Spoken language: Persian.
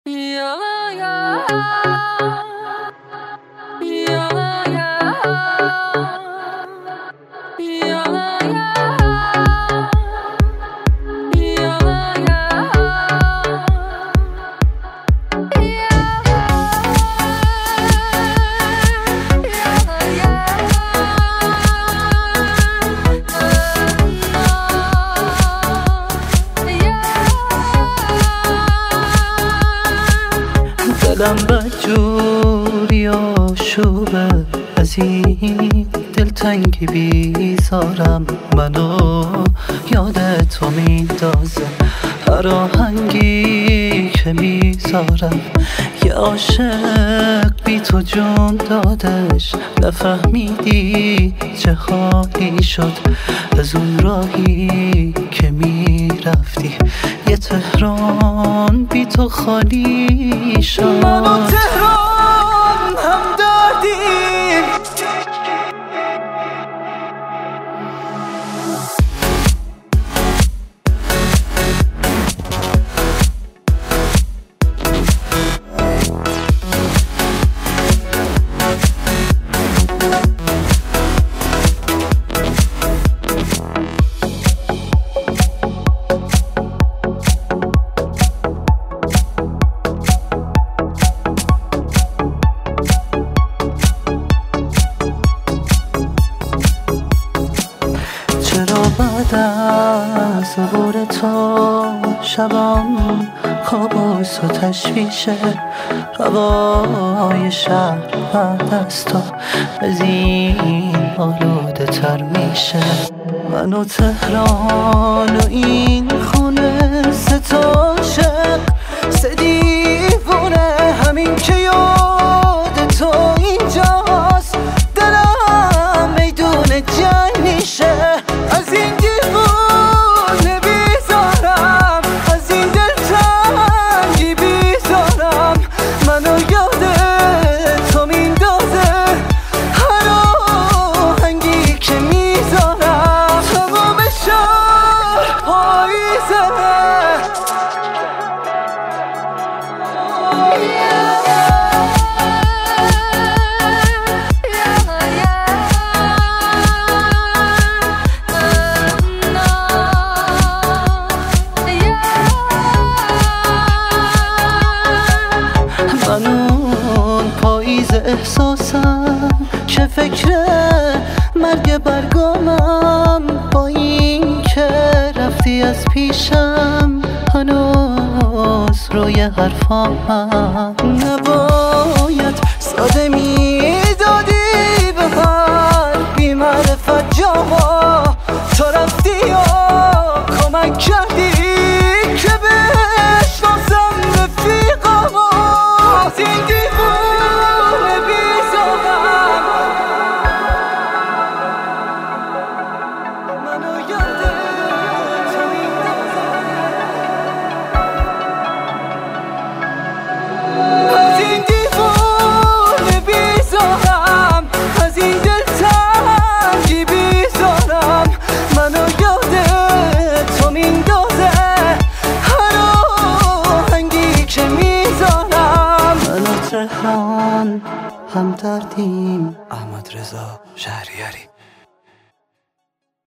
دلم بدجوری آشوبه، از این دلتنگی بیزارم، منو یاد تو میندازه هر آهنگی که میذارم. یه عاشق بی تو جون دادش، نفهمیدی چه حالی شد از اون راهی که میرفتی. یه تهران بی تو خالی شد. من و تهران هم دردیم، چرا بعد از عبور تو شبام کابوس و تشویشه؟ هوای شهر بعد از تو از این آلوده تر میشه. من و تهران و این خونه سه تا عاشق، سه دیوونه، همین که یاد تو اینجاست دلم میدون جنگ میشه. از این دیوونه بیزارم، از این دلتنگی بیزارم، منو یاد تو میندازه هر آهنگی که میذارم. تمام شهر پاییزه، من اون پاییز احساسم که فکر مرگ برگامم، با این که رفتی از پیشم هنوز روی حرفامم. نباید ساده میدادی به هر بی معرفت جاها، تو رفتی و کمک کردی که بشناسم رفیقامو. از این دیوونه بیزارم، منو یاد تو میندازه. از این دیوونه بیزارم، از این دلتنگی بیزارم، منو یاد تو میندازه هر آهنگی که میذارم. من و تهران هم دردیم. احمد رضا شهریاری.